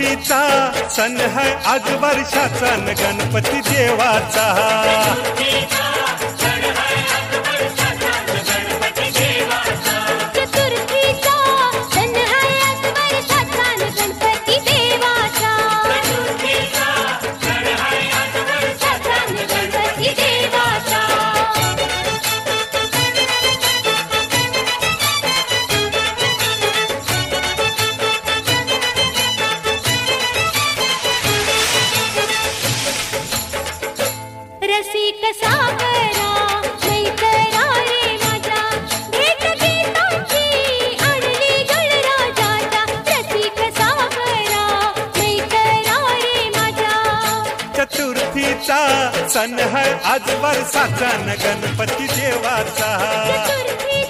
चतुर्थीचा सण है आज वर्षाचा न गणपती देवाचा. रसिक सागरा मैत्रा रे माझा भेट गीतांची आणली गणराजाचा. रसिक सागरा मैत्रा रे माझा. चतुर्थीचा सण है आज वर्षाचा न गणपती देवाचा.